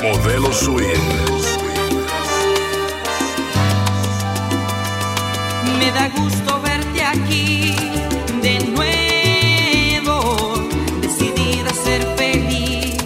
Modelo Swing. Me da gusto verte aquí de nuevo, decidida a ser feliz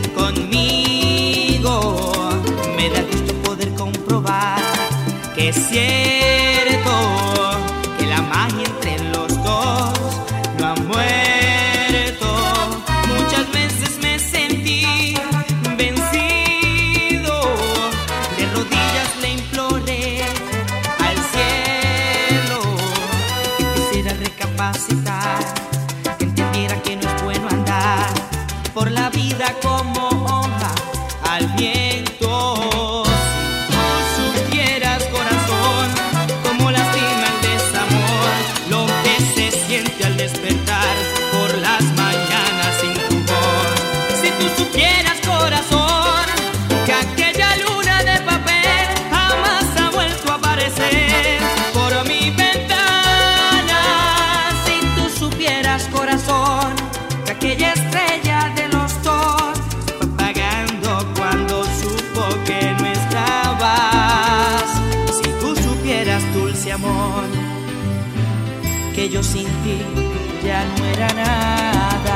conmigo. Me da gusto poder comprobar que es cierto que la magia entre los dos no ha muerto. Muchas veces me sentí vencido, de rodillas le imploré al cielo que quisiera recapacitar, que entendiera que no es bueno andar por la vida como hoja al viento. Si tú supieras, corazón, cómo lastima el desamor, lo que se siente al despertar por las mañanas sin tu voz. Si tú supieras, corazón, que aquella luna de papel jamás ha vuelto a aparecer por mi ventana. Si tú supieras, corazón, que aquella estrella de los dos se fue apagando cuando supo que no estabas. Si tú supieras, dulce amor, que yo sin ti ya no era nada.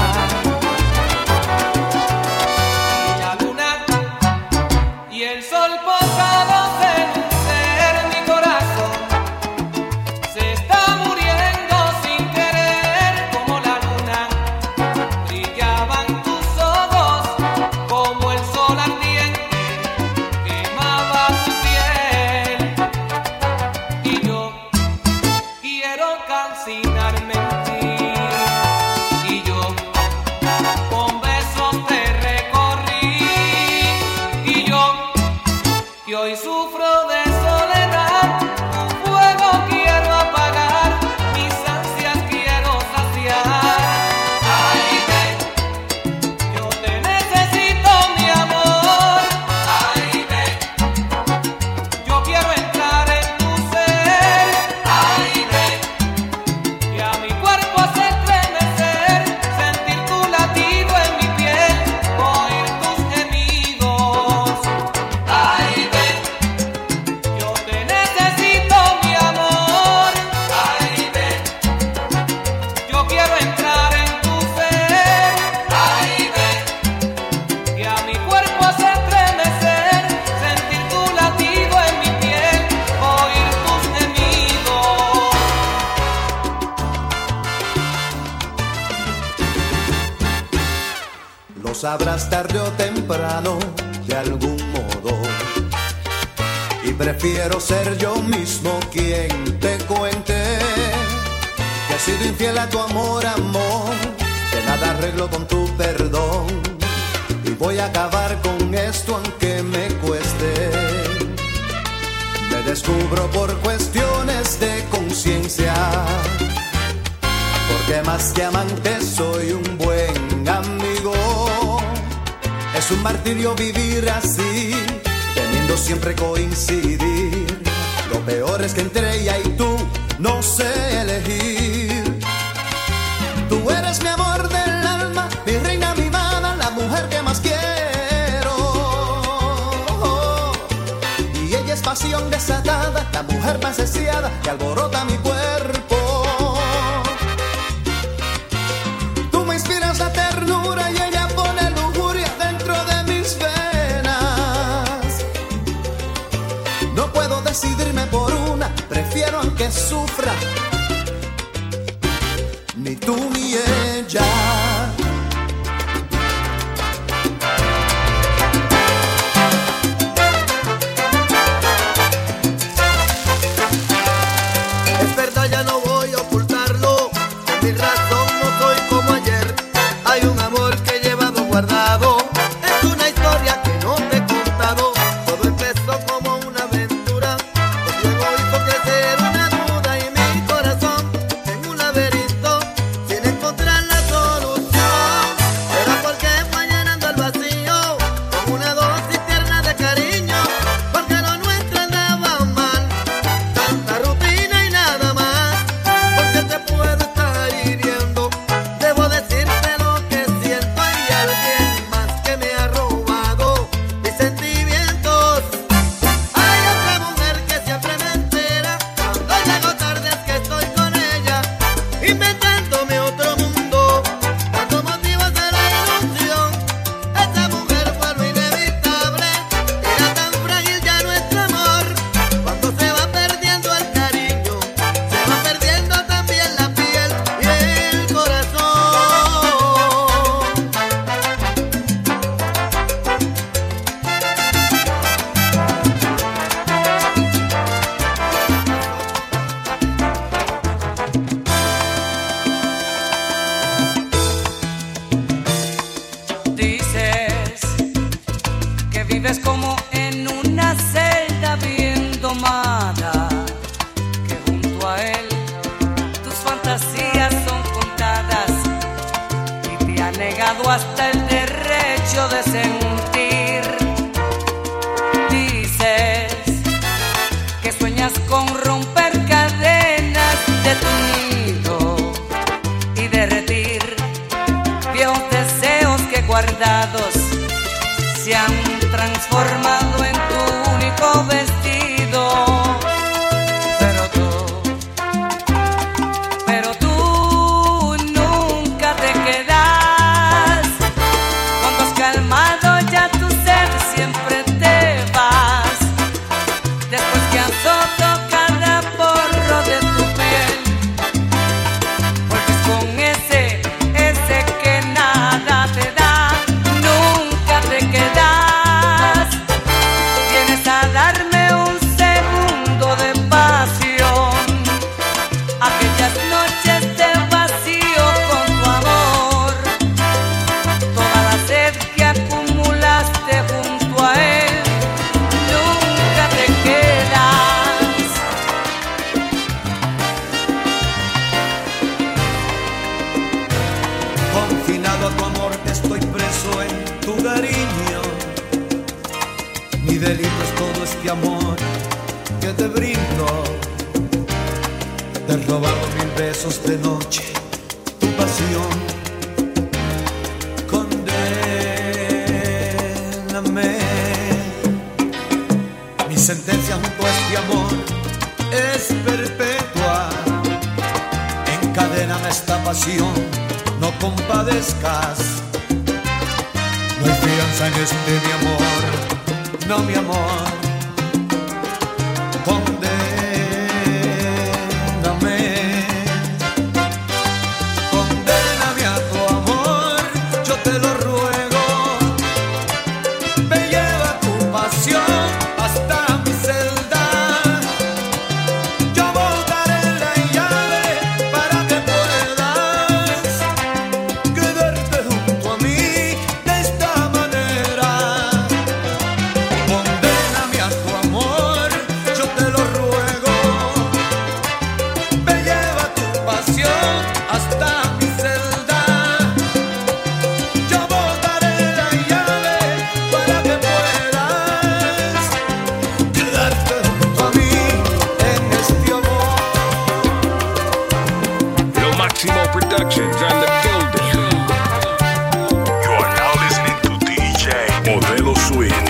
La luna y el sol posados en un ser, mi corazón se está muriendo sin querer. Como la luna brillaban tus ojos, como el sol ardiente quemaba tu piel. Y yo quiero calcinarme en ti, y yo con besos te recorrí, y yo que hoy sufro de soledad, un fuego quiero apagar, mis ansias quiero saciar. Ay, ven, yo te necesito, mi amor. Ay, ven, yo quiero entrar en tu ser. Ay, ven, y a mi cuerpo hace estremecer, sentir tu latido en mi piel, oír tus gemidos. Ay, ven, yo te necesito, mi amor. Ay, ven, yo quiero entrar en tu ser. Ay, ven, y a mi cuerpo hace estremecer, sentir tu latido en mi piel, oír tus gemidos. Lo sabrás tarde o temprano, de algún modo. Y prefiero ser yo mismo quien te cuente que he sido infiel a tu amor, amor, que nada arreglo con tu perdón. Y voy a acabar con esto aunque me cueste. Me descubro por cuestiones de conciencia, porque más que amante soy un buen amigo. Es un martirio vivir así, teniendo siempre coincidir. Lo peor es que entre ella y tú no sé elegir. Tú eres mi amor del alma, mi reina mimada, la mujer que más quiero. Y ella es pasión desatada, la mujer más deseada que alborota mi cuerpo. Tú me inspiras la ternura y ella pone lujuria dentro de mis venas. No puedo decidirme por una, prefiero aunque sufra, ni tú ni ella. Es verdad, ya no voy a ocultarlo, por mi razón no soy como ayer. Hay un amor que he llevado guardado, es una historia que no te he contado. Todo empezó como una aventura, que luego hizo crecer una duda y mi corazón dado hasta el derecho de sentir. Dices que sueñas con romper cadenas de tu nido y derretir viejos deseos que guardados se han transformado en tu único vestido. Pero tú nunca te quedas. Cuando has calmado ya tu sed siempre te vas. Después que azoto cada porro de tu piel, vuelves con ese que nada te da. Nunca te quedas. Vienes a darme un segundo de pasión. Aquellas noches de vacío con tu amor, toda la sed que acumulaste junto a él. Nunca te quedas. Confinado a tu amor, estoy preso en tu cariño. Mi delito es todo este amor que te brindo. Te he robado 1000 besos de noche, tu pasión. Condéname. Mi sentencia junto a este amor es perpetua. Encadéname esta pasión, no compadezcas. No hay fianza en este mi amor, no mi amor. Condéname a tu amor, yo te lo ruego. Me lleva tu pasión hasta mi celda. Yo botaré la llave para que puedas quedarte junto a mí de esta manera. Condéname a tu amor, yo te lo ruego. Me lleva tu pasión hasta mi celda. Yo botaré la llave para que puedas quedarte junto a mí en este amor. Lo Máximo Productions and the building. You are now listening to DJ Modelo Swing.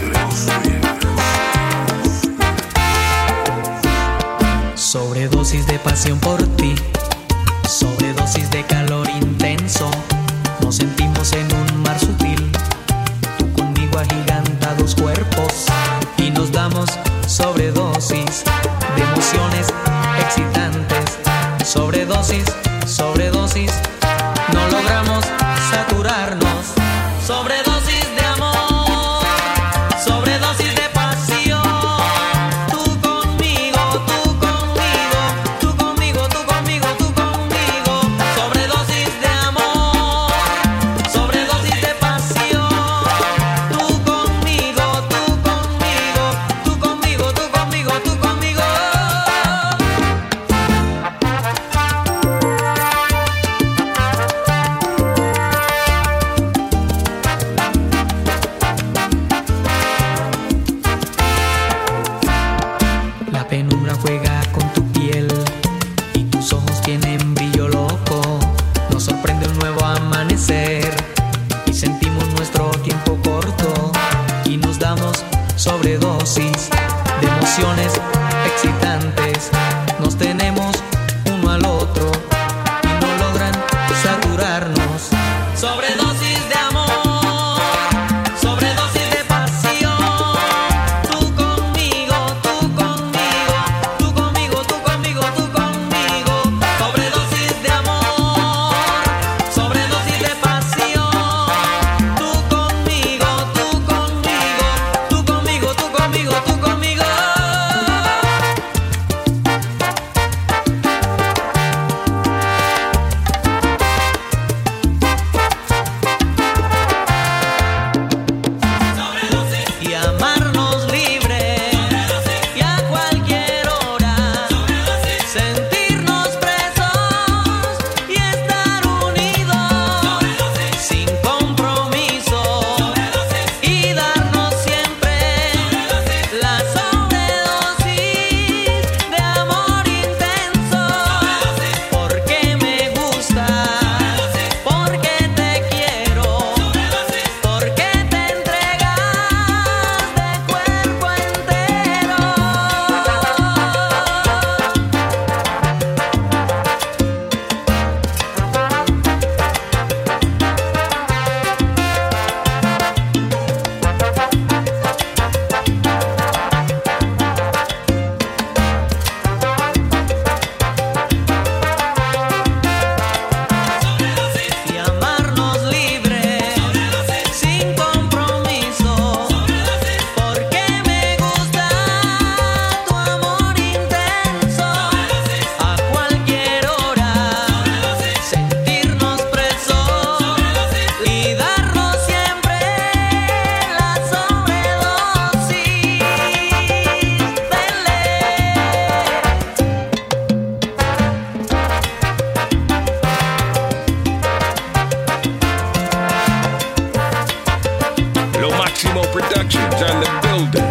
Sobredosis de pasión por ti, sobredosis de calor intenso. Nos sentimos en un mar sutil, tú conmigo agigantados cuerpos, y nos damos sobredosis de emociones excitantes. Sobredosis, sobredosis, no logramos saturarnos. Sobredosis de amor, sobredosis de pasión. Tú conmigo, tú conmigo, tú conmigo, tú conmigo, tú conmigo. Sobredosis de amor, sobredosis de pasión. Tú conmigo, tú conmigo, tú conmigo, tú conmigo, tú conmigo. La penumbra juega con tu piel y tus ojos tienen brillo loco. Nos sorprende un nuevo amanecer y sentimos nuestro tiempo corto, y nos damos sobredosis de emociones excitantes. Nos tenemos uno al otro y no logran saturarnos. Sobredosis de amor, sobredosis de pasión. Tú conmigo, tú conmigo, tú conmigo, tú conmigo, tú conmigo. Sobredosis de amor, sobredosis de pasión. Tú conmigo, tú conmigo, tú conmigo, tú conmigo, tú conmigo. Productions on the building.